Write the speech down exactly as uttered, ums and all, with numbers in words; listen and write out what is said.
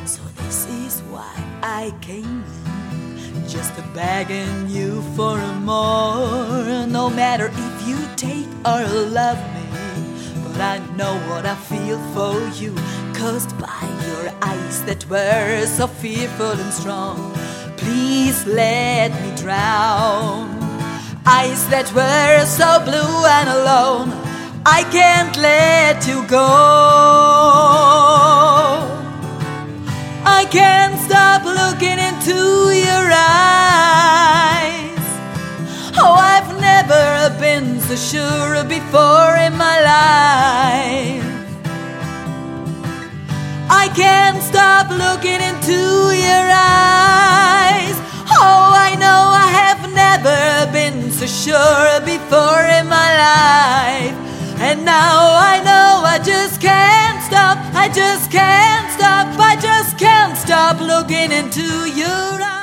So this is why I came in, just begging you for more. No matter if you take or love me, but I know what I feel for you, caused by your eyes that were so fearful and strong. Please let me drown. Eyes that were so blue and alone, I can't let you go. I can't stop looking into your eyes. Oh, I've never been so sure before in my life. I can't stop looking into your eyes. Oh, I know I have never been so sure before in my life. And now I know I just can't stop, I just can't stop, I just can't stop looking into your eyes.